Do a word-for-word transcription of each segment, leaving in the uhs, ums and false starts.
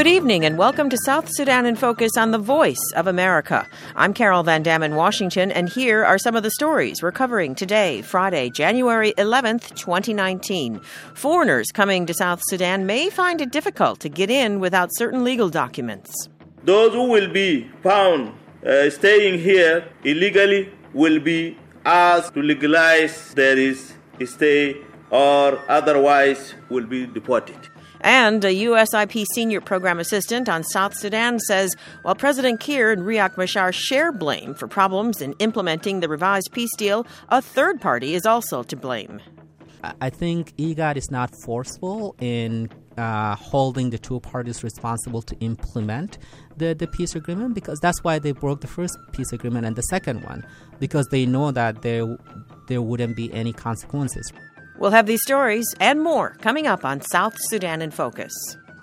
Good evening and welcome to South Sudan in Focus on the Voice of America. I'm Carol Van Dam in Washington, and here are some of the stories we're covering today, Friday, January eleventh, twenty nineteen. Foreigners coming to South Sudan may find it difficult to get in without certain legal documents. Those who will be found uh, staying here illegally will be asked to legalize their stay or otherwise will be deported. And a U S I P senior program assistant on South Sudan says while President Kiir and Riek Machar share blame for problems in implementing the revised peace deal, a third party is also to blame. I think IGAD is not forceful in uh, holding the two parties responsible to implement the, the peace agreement, because that's why they broke the first peace agreement and the second one, because they know that there there wouldn't be any consequences. We'll have these stories and more coming up on South Sudan in Focus.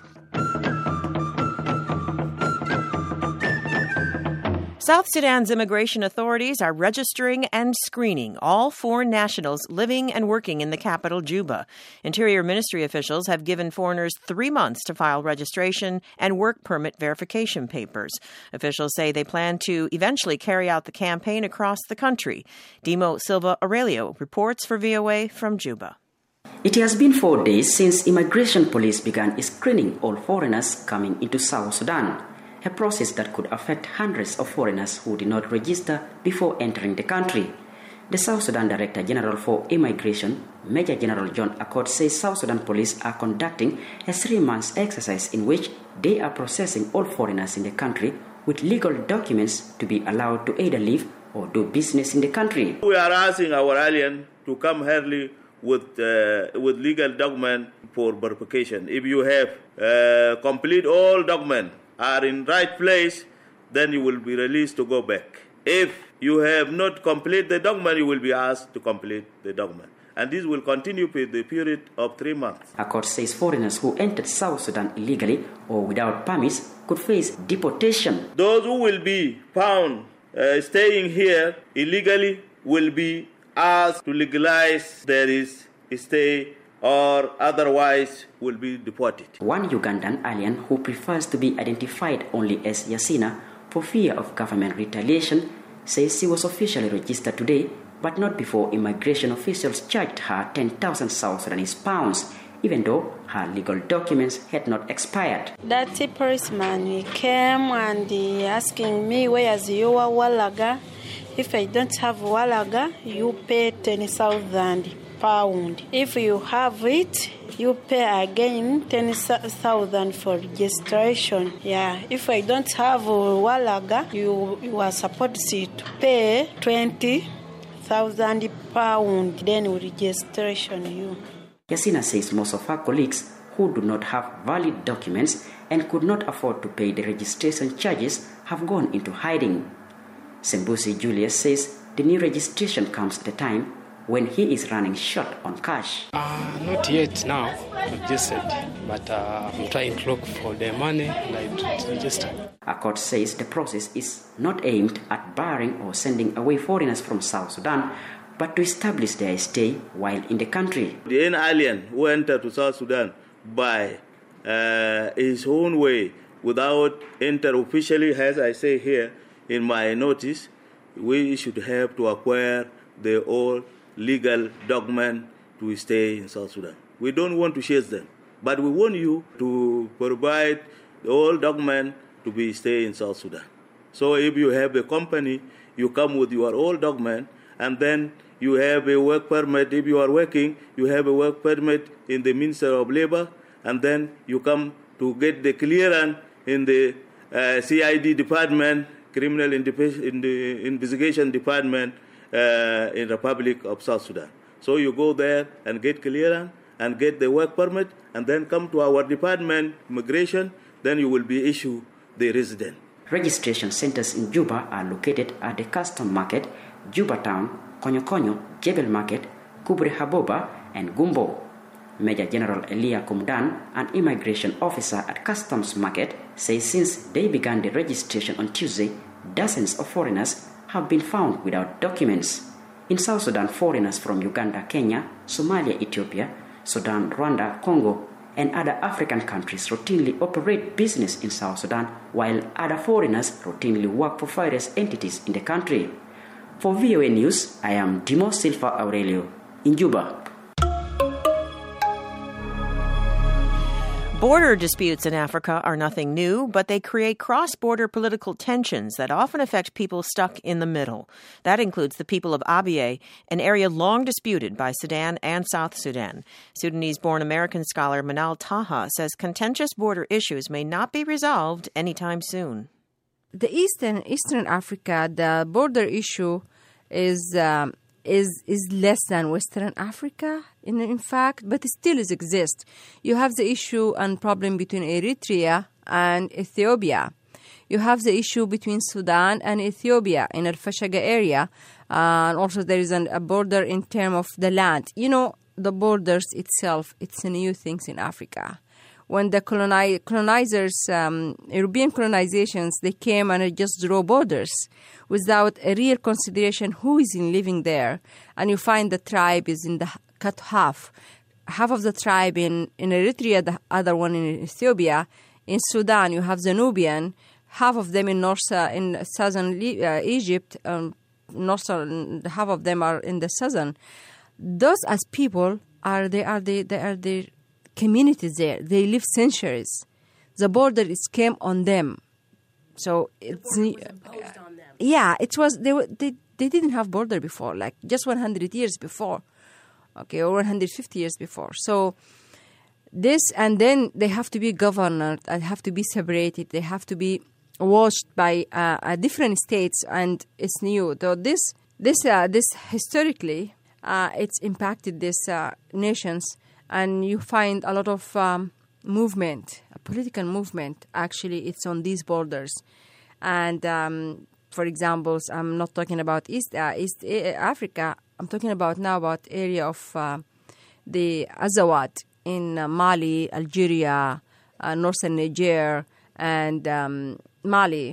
South Sudan's immigration authorities are registering and screening all foreign nationals living and working in the capital, Juba. Interior Ministry officials have given foreigners three months to file registration and work permit verification papers. Officials say they plan to eventually carry out the campaign across the country. Dimo Silva Aurelio reports for V O A from Juba. It has been four days since immigration police began screening all foreigners coming into South Sudan, a process that could affect hundreds of foreigners who did not register before entering the country. The South Sudan Director General for Immigration, Major General John Accord, says South Sudan police are conducting a three-month exercise in which they are processing all foreigners in the country with legal documents to be allowed to either live or do business in the country. We are asking our alien to come early with uh, with legal document for verification. If you have uh, complete all documents are in right place, then you will be released to go back. If you have not complete the document, you will be asked to complete the document. And this will continue for the period of three months. Accord says foreigners who entered South Sudan illegally or without permits could face deportation. Those who will be found uh, staying here illegally will be asked to legalize their stay or otherwise will be deported. One Ugandan alien who prefers to be identified only as Yasina for fear of government retaliation says she was officially registered today, but not before immigration officials charged her ten thousand South Sudanese pounds, even though her legal documents had not expired. That policeman he came and he asking me, where's your Walaga? If I don't have Walaga, you pay ten thousand pounds. If you have it, you pay again ten thousand for registration. Yeah. If I don't have Walaga, you, you are supposed to pay twenty thousand pounds. Then registration you. Yasina says most of her colleagues who do not have valid documents and could not afford to pay the registration charges have gone into hiding. Sembusi Julius says the new registration comes at a time when he is running short on cash. Uh, not yet now, registered, but uh, I'm trying to look for the money and I register. Accord says the process is not aimed at barring or sending away foreigners from South Sudan, but to establish their stay while in the country. The alien who entered to South Sudan by uh, his own way, without enter officially, as I say here in my notice, we should have to acquire the all legal document to stay in South Sudan. We don't want to chase them, but we want you to provide the all document to be stay in South Sudan. So if you have a company, you come with your all document, and then you have a work permit. If you are working, you have a work permit in the Ministry of Labor, and then you come to get the clearance in the uh, C I D department, Criminal in the Investigation Department uh, in Republic of South Sudan. So you go there and get clearance and get the work permit, and then come to our department, immigration, then you will be issued the resident. Registration centers in Juba are located at the Custom Market, Juba Town, Konyo Konyo, Jebel Market, Kubre Haboba, and Gumbo. Major General Elia Kumdan, an immigration officer at Customs Market, says since they began the registration on Tuesday, dozens of foreigners have been found without documents. In South Sudan, foreigners from Uganda, Kenya, Somalia, Ethiopia, Sudan, Rwanda, Congo, and other African countries routinely operate business in South Sudan, while other foreigners routinely work for various entities in the country. For V O A News, I am Dimo Silva Aurelio in Juba. Border disputes in Africa are nothing new, but they create cross-border political tensions that often affect people stuck in the middle. That includes the people of Abyei, an area long disputed by Sudan and South Sudan. Sudanese-born American scholar Manal Taha says contentious border issues may not be resolved anytime soon. The Eastern Eastern Africa, the border issue is um, is is less than Western Africa, in in fact, but it still is exist. You have the issue and problem between Eritrea and Ethiopia. You have the issue between Sudan and Ethiopia in Al Fashaga area, uh, and also there is an, a border in terms of the land. You know, the borders itself, it's a new things in Africa. When the coloni- colonizers, um, European colonizations, they came and just draw borders without a real consideration who is in living there. And you find the tribe is in the cut half. Half of the tribe in, in Eritrea, the other one in Ethiopia. In Sudan, you have the Nubian, half of them in north, uh, in southern uh, Egypt, um, northern, half of them are in the southern. Those as people are they are the they are the communities there. They live centuries. The border is came on them, so it's the border was imposed on them. Yeah, it was. They were they they didn't have border before, like just one hundred years before, okay, or one hundred fifty years before. So this, and then they have to be governed and have to be separated. They have to be watched by uh, uh, different states, and it's new. Though this this uh, this historically, uh, it's impacted these uh, nations. And you find a lot of um, movement, a political movement, actually, it's on these borders. And, um, for example, I'm not talking about East uh, East Africa. I'm talking about now about area of uh, the Azawad in uh, Mali, Algeria, uh, northern Niger, and um, Mali.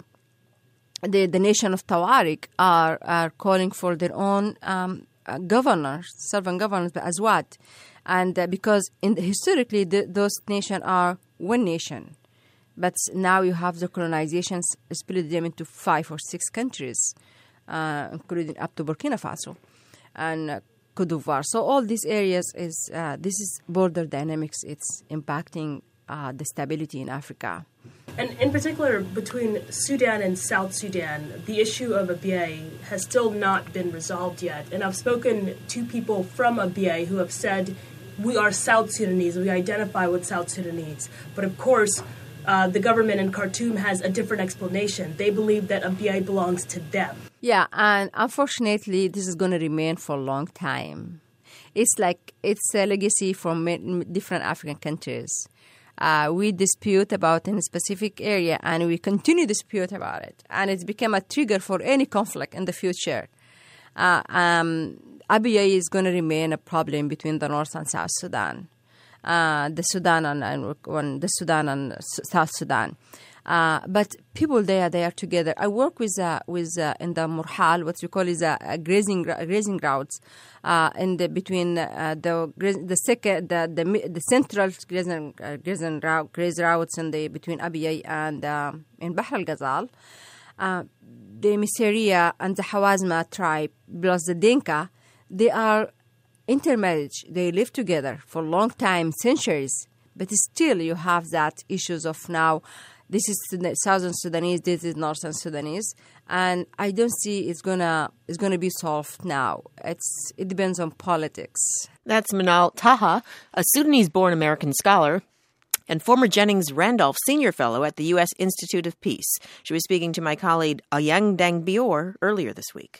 The, the nation of Tawarik are, are calling for their own um, uh, governors, servant governors, Azawad. And uh, because in the, historically the, those nations are one nation, but now you have the colonizations split them into five or six countries, uh, including up to Burkina Faso and uh, Cote d'Ivoire. So all these areas is uh, this is border dynamics. It's impacting uh, the stability in Africa. And in particular, between Sudan and South Sudan, the issue of Abyei has still not been resolved yet. And I've spoken to people from Abyei who have said, we are South Sudanese, we identify with South Sudanese. But of course, uh, the government in Khartoum has a different explanation. They believe that Abyei belongs to them. Yeah, and unfortunately, this is going to remain for a long time. It's like, it's a legacy from different African countries. Uh, we dispute about in a specific area, and we continue to dispute about it. And it's become a trigger for any conflict in the future. Uh, um, Abyei is going to remain a problem between the North and South Sudan, uh, the Sudan and, and the Sudan and South Sudan. Uh, but people there, they are together. I work with uh, with uh, in the Murhal, what we call is a, a grazing grazing routes, uh, in the between uh, the the second the the, the central grazing uh, grazing route graze routes in the between Abyei and uh, in Bahr al Ghazal. Uh, the Miseria and the Hawazma tribe plus the Dinka, they are intermarriage. They live together for a long time, centuries. But still, you have that issues of now. This is Southern Sudanese. This is Northern Sudanese, and I don't see it's gonna it's gonna be solved now. It's it depends on politics. That's Manal Taha, a Sudanese-born American scholar and former Jennings Randolph Senior Fellow at the U S Institute of Peace. She was speaking to my colleague Ayang Dang Bior earlier this week.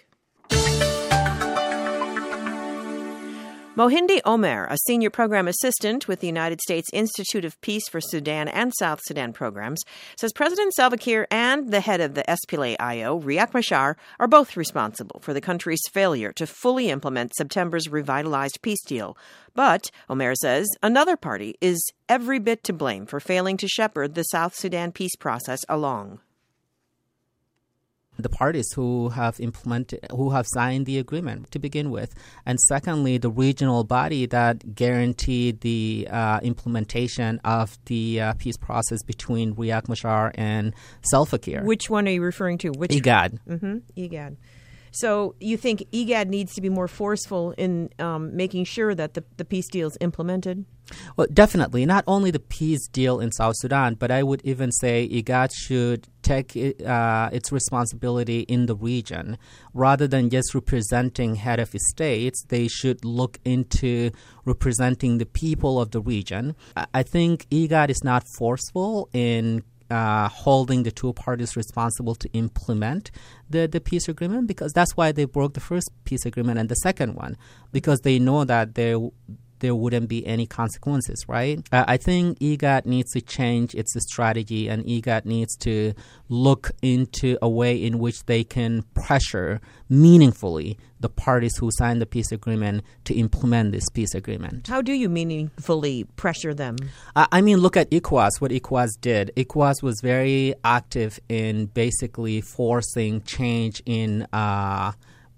Mohindi Omer, a senior program assistant with the United States Institute of Peace for Sudan and South Sudan programs, says President Salva Kiir and the head of the S P L A I O, Riek Machar, are both responsible for the country's failure to fully implement September's revitalized peace deal. But, Omer says, another party is every bit to blame for failing to shepherd the South Sudan peace process along. the parties who have implemented, who have signed the agreement to begin with, and secondly, the regional body that guaranteed the uh, implementation of the uh, peace process between Riek Machar and Salva Kiir. Which one are you referring to? Which IGAD. Mm-hmm. IGAD. So you think IGAD needs to be more forceful in um, making sure that the, the peace deal is implemented? Well, definitely. Not only the peace deal in South Sudan, but I would even say IGAD should take uh, its responsibility in the region. Rather than just representing head of states, they should look into representing the people of the region. I think IGAD is not forceful in Uh, holding the two parties responsible to implement the, the peace agreement, because that's why they broke the first peace agreement and the second one, because they know that there there wouldn't be any consequences, right? Uh, I think IGAD needs to change its strategy, and IGAD needs to look into a way in which they can pressure meaningfully the parties who signed the peace agreement to implement this peace agreement. How do you meaningfully pressure them? Uh, I mean, look at ECOWAS, what ECOWAS did. ECOWAS was very active in basically forcing change in uh,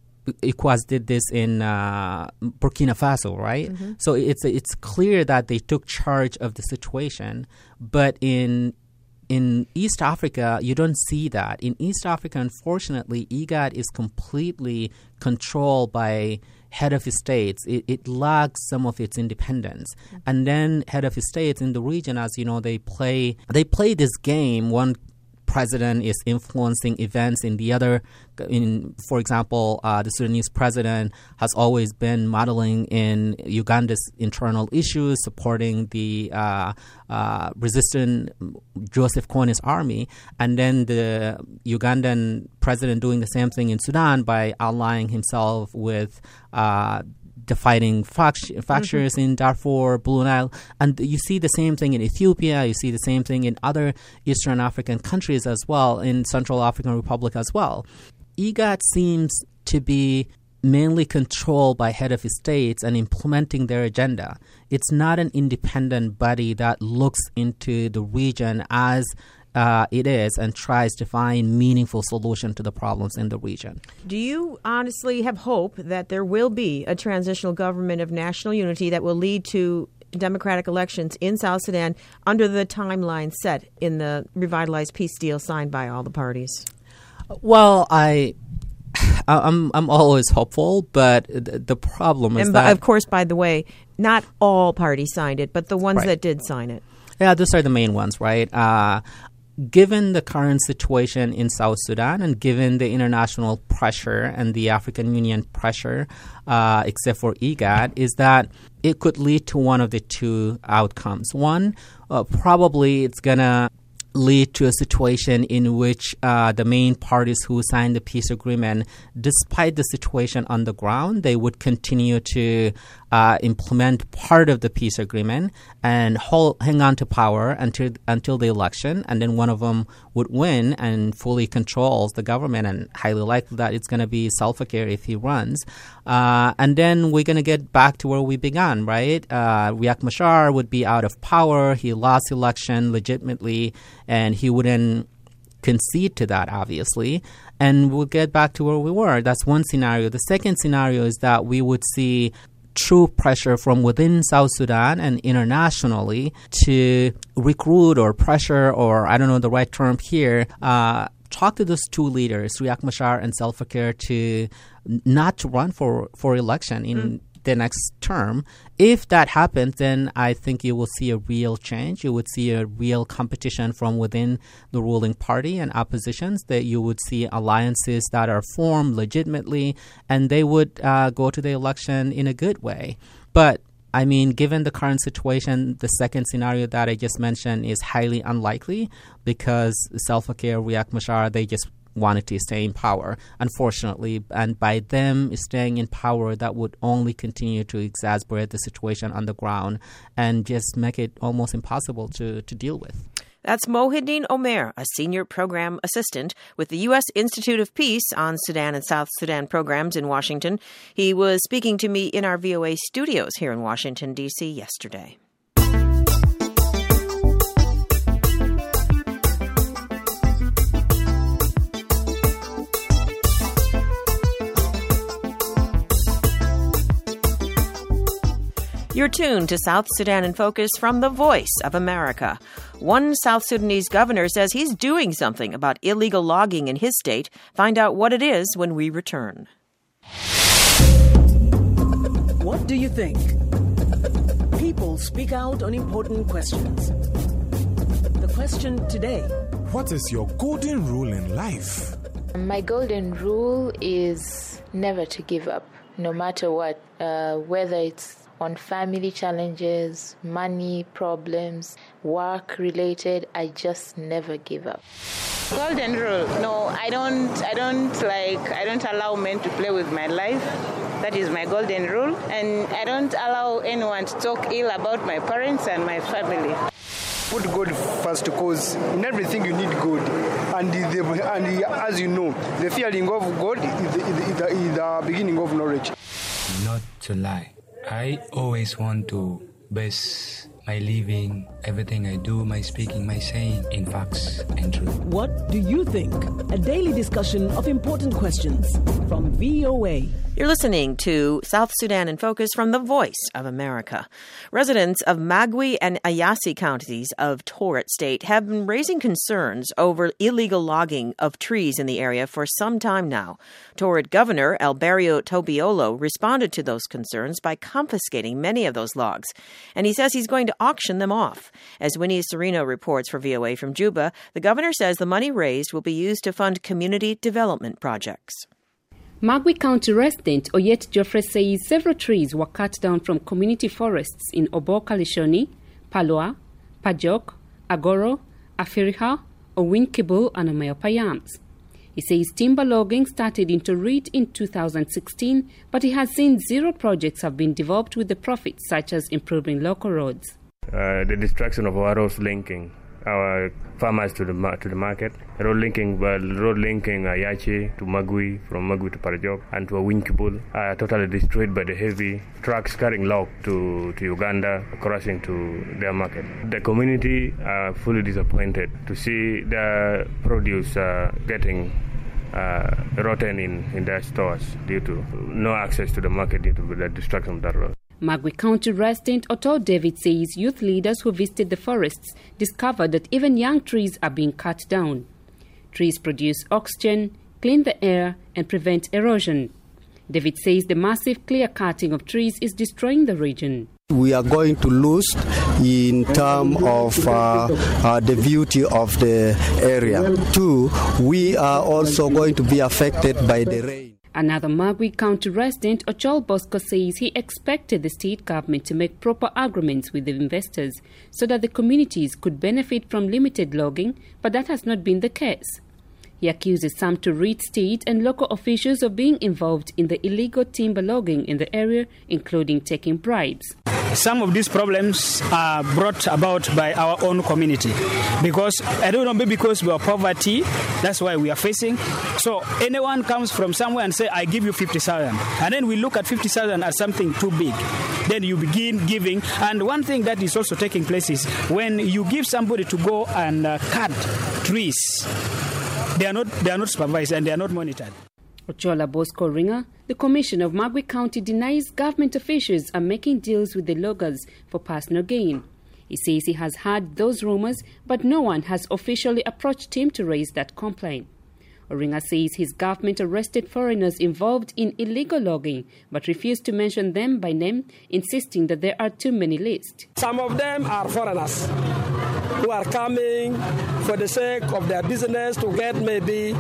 ECOWAS did this in uh, Burkina Faso, right? Mm-hmm. So it's it's clear that they took charge of the situation, but in in East Africa, you don't see that. In East Africa, unfortunately, IGAD is completely controlled by head of states. It, it lacks some of its independence, mm-hmm. and then head of states in the region, as you know, they play they play this game. One president is influencing events in the other. In, for example, uh, the Sudanese president has always been modeling in Uganda's internal issues, supporting the uh, uh, resistant Joseph Kony's army, and then the Ugandan president doing the same thing in Sudan by allying himself with uh, the fighting fact- factions mm-hmm. in Darfur, Blue Nile. And you see the same thing in Ethiopia. You see the same thing in other Eastern African countries as well, in Central African Republic as well. IGAD seems to be mainly controlled by head of states and implementing their agenda. It's not an independent body that looks into the region as Uh, it is and tries to find meaningful solution to the problems in the region. Do you honestly have hope that there will be a transitional government of national unity that will lead to democratic elections in South Sudan under the timeline set in the revitalized peace deal signed by all the parties? Well, I... I'm I'm always hopeful, but the problem is and that... Of course, by the way, not all parties signed it, but the ones right. that did sign it. Yeah, those are the main ones, right? Uh, given the current situation in South Sudan and given the international pressure and the African Union pressure, uh, except for IGAD, is that it could lead to one of the two outcomes. One, uh, probably it's going to lead to a situation in which uh, the main parties who signed the peace agreement, despite the situation on the ground, they would continue to uh, implement part of the peace agreement and hold, hang on to power until until the election, and then one of them would win and fully controls the government, and highly likely that it's going to be Salva Kiir if he runs. Uh, and then we're going to get back to where we began, right? Uh, Riek Machar would be out of power. He lost the election legitimately, and he wouldn't concede to that, obviously, and we'll get back to where we were. That's one scenario. The second scenario is that we would see true pressure from within South Sudan and internationally to recruit or pressure, or I don't know the right term here, uh, talk to those two leaders, Riek Machar and Salva Kiir, to not to run for, for election in mm. the next term. If that happens, then I think you will see a real change. You would see a real competition from within the ruling party and oppositions, that you would see alliances that are formed legitimately, and they would uh, go to the election in a good way. But I mean, given the current situation, the second scenario that I just mentioned is highly unlikely, because Salva Kiir, Riek Machar, they just wanted to stay in power, unfortunately. And by them staying in power, that would only continue to exacerbate the situation on the ground and just make it almost impossible to, to deal with. That's Mohideen Omer, a senior program assistant with the U S Institute of Peace on Sudan and South Sudan programs in Washington. He was speaking to me in our V O A studios here in Washington, D C yesterday. You're tuned to South Sudan in Focus from the Voice of America. One South Sudanese governor says he's doing something about illegal logging in his state. Find out what it is when we return. What do you think? People speak out on important questions. The question today: what is your golden rule in life? My golden rule is never to give up, no matter what, uh, whether it's on family challenges, money problems, work related. I just never give up. Golden rule. No, I don't I don't like I don't allow men to play with my life. That is my golden rule. And I don't allow anyone to talk ill about my parents and my family. Put God first, because in everything you need God. And, the, and the, as you know, the fearing of God is the, is the, is the beginning of knowledge. Not to lie. I always want to base my living, everything I do, my speaking, my saying, in facts and truth. What do you think? A daily discussion of important questions from V O A. You're listening to South Sudan in Focus from the Voice of America. Residents of Magui and Ayasi counties of Taurit State have been raising concerns over illegal logging of trees in the area for some time now. Taurit Governor Alberio Tobiolo responded to those concerns by confiscating many of those logs, and he says he's going to auction them off. As Winnie Serino reports for V O A from Juba, the governor says the money raised will be used to fund community development projects. Magui County resident Oyet Joffre says several trees were cut down from community forests in Obo-Kalishoni, Paloa, Pajok, Agoro, Afiriha, Owinkibul, and Amayopayams. He says timber logging started in Taurit in two thousand sixteen, but he has seen zero projects have been developed with the profits, such as improving local roads. Uh, the destruction of our roads linking our farmers to the to the market, road linking, well, road linking Ayachi to Magui, from Magui to Parajok, and to Awinkibul, are totally destroyed by the heavy trucks carrying log to, to Uganda, crossing to their market. The community are fully disappointed to see the produce uh, getting uh, rotten in, in their stores due to no access to the market due to the destruction of that road. Magui County resident Otto David says youth leaders who visited the forests discovered that even young trees are being cut down. Trees produce oxygen, clean the air, and prevent erosion. David says the massive clear-cutting of trees is destroying the region. We are going to lose in terms of uh, uh, the beauty of the area. Two, we are also going to be affected by the rain. Another Magui County resident, Ochol Bosco, says he expected the state government to make proper agreements with the investors so that the communities could benefit from limited logging, but that has not been the case. He accuses some Taurit state and local officials of being involved in the illegal timber logging in the area, including taking bribes. Some of these problems are brought about by our own community because, I don't know, maybe because we are poverty, that's why we are facing. So anyone comes from somewhere and say, I give you fifty thousand. And then we look at fifty thousand as something too big. Then you begin giving. And one thing that is also taking place is when you give somebody to go and uh, cut trees, they are not, they are not supervised and they are not monitored. Ochola Bosco Ringer, the commissioner of Magui County, denies government officials are making deals with the loggers for personal gain. He says he has heard those rumors, but no one has officially approached him to raise that complaint. Oringa says his government arrested foreigners involved in illegal logging, but refused to mention them by name, insisting that there are too many lists. Some of them are foreigners who are coming for the sake of their business to get maybe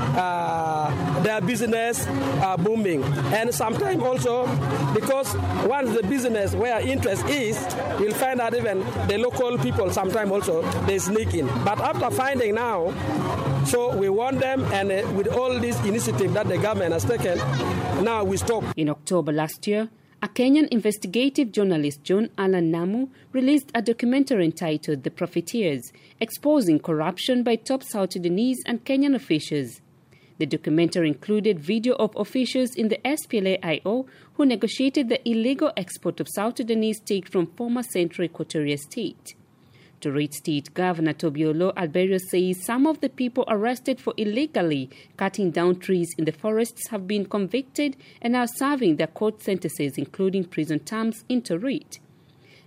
uh, their business uh, booming. And sometimes also because once the business where interest is, you'll find that even the local people sometimes also they sneak in. But after finding now, so we want them, and uh, with all this initiative that the government has taken, now we stop. In October last year, a Kenyan investigative journalist, John Alan Namu, released a documentary entitled The Profiteers, exposing corruption by top South Sudanese and Kenyan officials. The documentary included video of officials in the S P L A I O who negotiated the illegal export of South Sudanese teak from former Central Equatoria State. Taurit State Governor Tobiolo Alberio says some of the people arrested for illegally cutting down trees in the forests have been convicted and are serving their court sentences, including prison terms, in Taurit.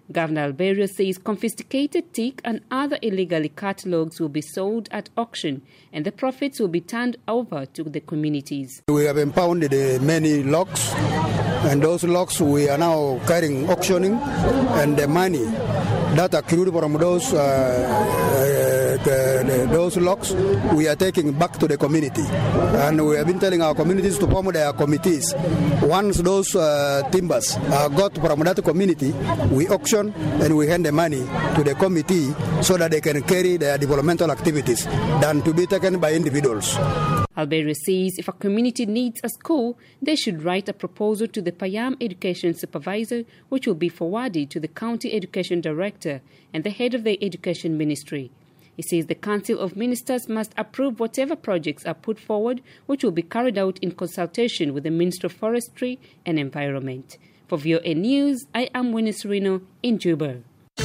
Governor Alberio says confiscated teak and other illegally cut logs will be sold at auction and the profits will be turned over to the communities. We have impounded uh, many logs, and those logs we are now carrying auctioning, and the money that accrued from those uh, uh, the, those logs we are taking back to the community, and we have been telling our communities to form their committees. Once those uh, timbers are got from that community, we auction and we hand the money to the committee so that they can carry their developmental activities than to be taken by individuals. Alberio says if a community needs a school, they should write a proposal to the Payam Education Supervisor, which will be forwarded to the County Education Director and the head of the Education Ministry. He says the Council of Ministers must approve whatever projects are put forward, which will be carried out in consultation with the Minister of Forestry and Environment. For V O A News, I am Winnie Serino in Juba.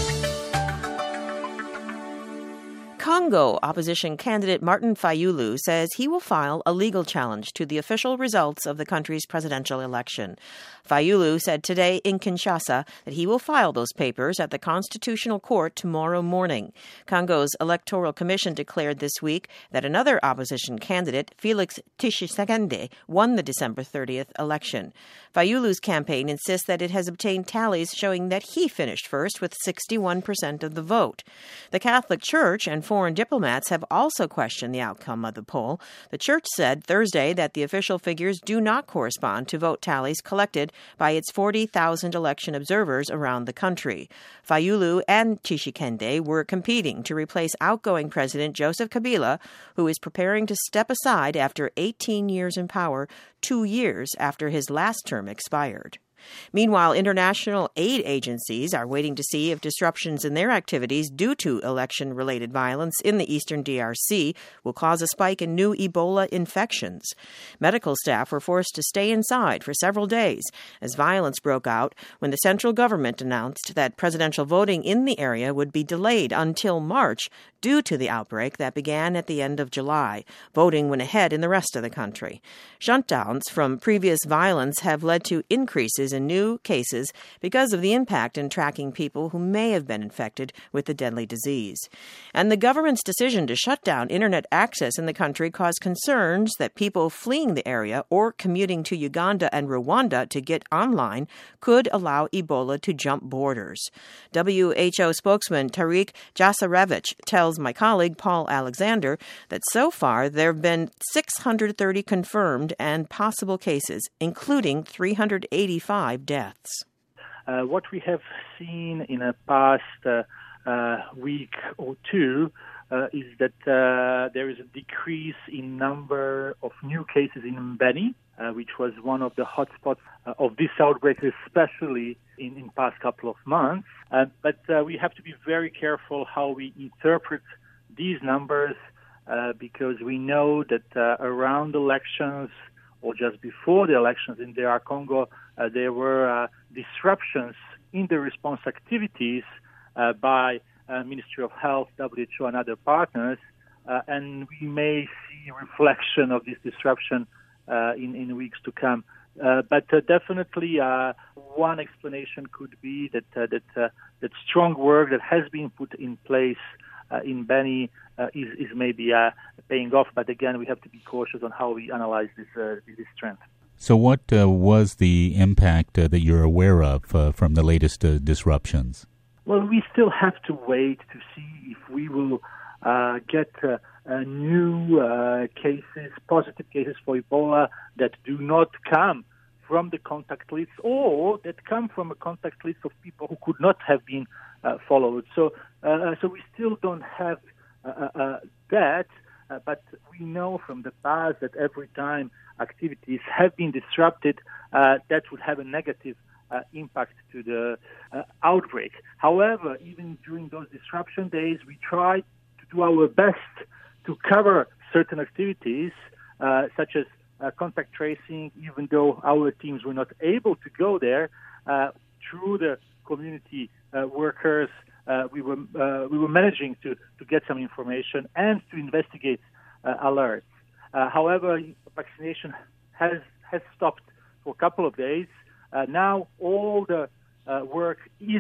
Congo opposition candidate Martin Fayulu says he will file a legal challenge to the official results of the country's presidential election. Fayulu said today in Kinshasa that he will file those papers at the Constitutional Court tomorrow morning. Congo's Electoral Commission declared this week that another opposition candidate, Felix Tshisekedi, won the December thirtieth election. Fayulu's campaign insists that it has obtained tallies showing that he finished first with sixty-one percent of the vote. The Catholic Church and foreign diplomats have also questioned the outcome of the poll. The church said Thursday that the official figures do not correspond to vote tallies collected by its forty thousand election observers around the country. Fayulu and Tshisekedi were competing to replace outgoing President Joseph Kabila, who is preparing to step aside after eighteen years in power, two years after his last term expired. Meanwhile, international aid agencies are waiting to see if disruptions in their activities due to election-related violence in the eastern D R C will cause a spike in new Ebola infections. Medical staff were forced to stay inside for several days as violence broke out when the central government announced that presidential voting in the area would be delayed until March due to the outbreak that began at the end of July. Voting went ahead in the rest of the country. Shutdowns from previous violence have led to increases in new cases because of the impact in tracking people who may have been infected with the deadly disease. And the government's decision to shut down internet access in the country caused concerns that people fleeing the area or commuting to Uganda and Rwanda to get online could allow Ebola to jump borders. W H O spokesman Tariq Jasarevich tells my colleague Paul Alexander that so far there have been six hundred thirty confirmed and possible cases, including three hundred eighty-five deaths. Uh, what we have seen in the past uh, uh, week or two uh, is that uh, there is a decrease in number of new cases in Beni, uh, which was one of the hotspots uh, of this outbreak, especially in the past couple of months. Uh, but uh, we have to be very careful how we interpret these numbers uh, because we know that uh, around elections or just before the elections in D R Congo, uh, there were uh, disruptions in the response activities uh, by uh, Ministry of Health, W H O, and other partners, uh, and we may see reflection of this disruption uh, in, in weeks to come. Uh, but uh, definitely, uh, one explanation could be that uh, that uh, that strong work that has been put in place uh, in Beni uh, is, is maybe uh, paying off. But again, we have to be cautious on how we analyze this uh, this trend. So, what uh, was the impact uh, that you're aware of uh, from the latest uh, disruptions? Well, we still have to wait to see if we will uh, get uh, uh, new uh, cases, positive cases for Ebola that do not come from the contact list or that come from a contact list of people who could not have been uh, followed. So, uh, so we still don't have uh, uh, that, uh, but we know from the past that every time activities have been disrupted, uh, that would have a negative uh, impact to the uh, outbreak. However, even during those disruption days, we try to do our best to cover certain activities, uh, such as uh, contact tracing, even though our teams were not able to go there, uh, through the community uh, workers, uh, we were uh, we were managing to, to get some information and to investigate uh, alerts. Uh, however, vaccination has has stopped for a couple of days. Uh, now all the uh, work is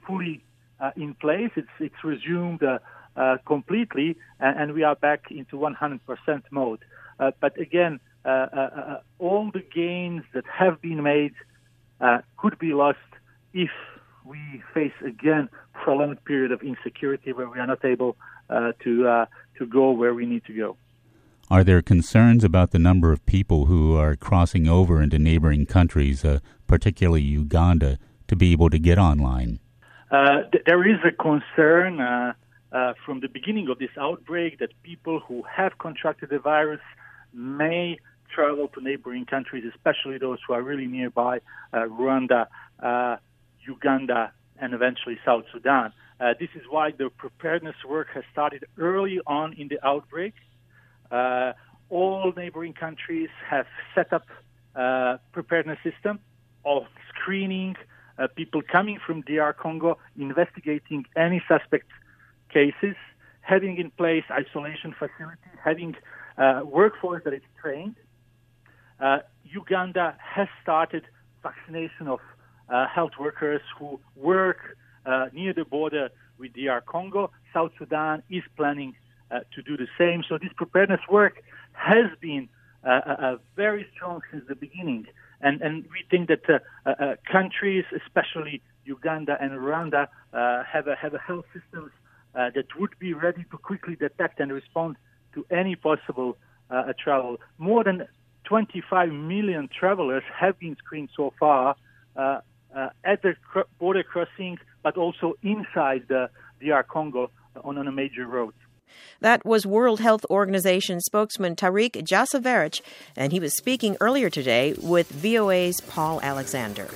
fully uh, in place. It's it's resumed uh, uh, completely, and, and we are back into one hundred percent mode. Uh, but again, uh, uh, uh, all the gains that have been made uh, could be lost if we face again prolonged period of insecurity where we are not able uh, to uh, to go where we need to go. Are there concerns about the number of people who are crossing over into neighboring countries, uh, particularly Uganda, to be able to get online? Uh, th- there is a concern uh, uh, from the beginning of this outbreak that people who have contracted the virus may travel to neighboring countries, especially those who are really nearby, uh, Rwanda, uh, Uganda, and eventually South Sudan. Uh, this is why the preparedness work has started early on in the outbreak. Uh, all neighboring countries have set up uh, preparedness system of screening uh, people coming from D R Congo, investigating any suspect cases, having in place isolation facilities, having uh, workforce that is trained. Uh, Uganda has started vaccination of uh, health workers who work uh, near the border with D R Congo. South Sudan is planning uh, to do the same. So this preparedness work has been uh, uh, very strong since the beginning. And, and we think that uh, uh, countries, especially Uganda and Rwanda, uh, have a, have a health systems uh, that would be ready to quickly detect and respond to any possible uh, travel. More than twenty-five million travelers have been screened so far uh, uh, at the cr- border crossing, but also inside the D R Congo on, on a major road. That was World Health Organization spokesman Tariq Jassaverich, and he was speaking earlier today with V O A's Paul Alexander.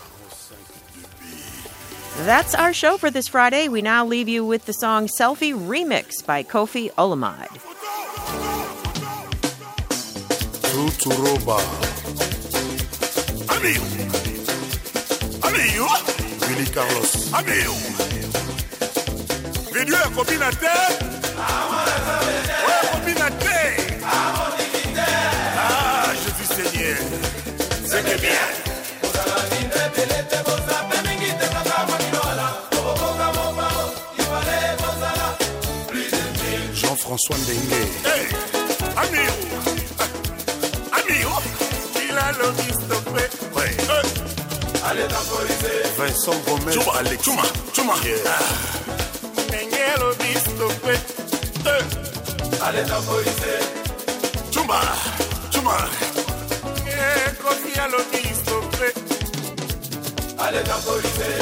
That's our show for this Friday. We now leave you with the song Selfie Remix by Kofi Olomide. Tuturoba. Amigo. Amigo. Willy Carlos. Amigo. Video ya copina te. Ouais, copina te. Ah, je suis Seigneur. C'est que bien. Jean-François Ndengue. Hey, amigo. Il a le stoppé. Ouais. Allez temporiser. Vincent Gomez. Chuma, Alex. Chuma, Chuma. Nengelo di stoppé. Allez temporiser. Chuma, Chuma. Kofi a le di stoppé. Allez temporiser.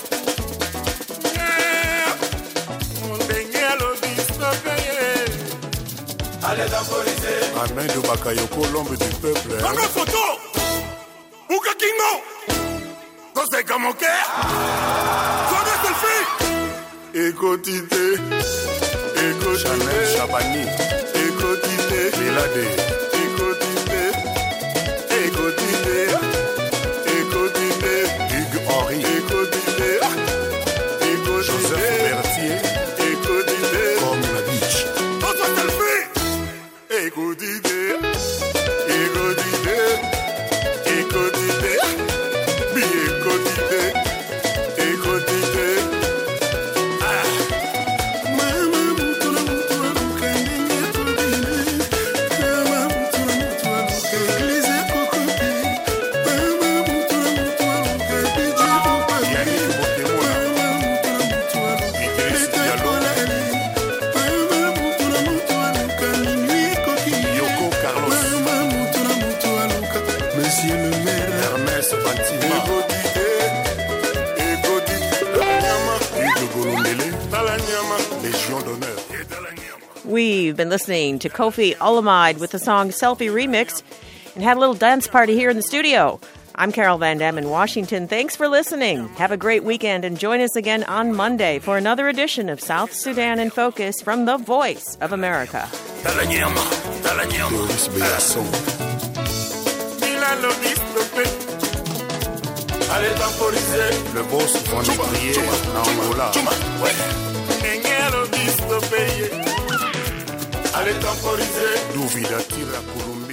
Nengelo di stoppé. Allez temporiser. Amen de Bakayoko, l'ombre du peuple. Prends une photo. Bouka Kingo. T'es comme ok. T'es des selfies. Écotité. Écotité. Chanel Chabani. Écotité. Milade. Écotité. Écotité. Écotité. Hugues Henry. Écotité. Écotité. Joseph Berthier. Écotité. Comme la biche. T'es selfie. Écotité. Écotité. Écotité. Bi-écotité. Écotité. Ah. Mama mutula mutula lukandenge kodine. Mama mutula mutula lukandenge kokopi. Mama mutula mutula lukandenge kokopi. Yani motemo na. Mama mutula mutula lukandenge kokopi. Mama mutula mutula lukandenge kokopi. Yoko Carlos. Mama mutula mutula lukandenge. Monsieur le maire. Ernest Bantima. Écotité. Écotité. Talanyama. Hugues Golomele. Talanyama. Légion d'honneur. We've been listening to Kofi Olomide with the song Selfie Remix and had a little dance party here in the studio. I'm Carol Van Dam in Washington. Thanks for listening. Have a great weekend and join us again on Monday for another edition of South Sudan in Focus from the Voice of America. Talanyama. Talanyama. Doris Béasson. Milan Lobis. Allez temporiser. Le boss va prier dans Angola. Ouais. Nengelo Lobis. Allez temporiser. Duvida tira Kulumi.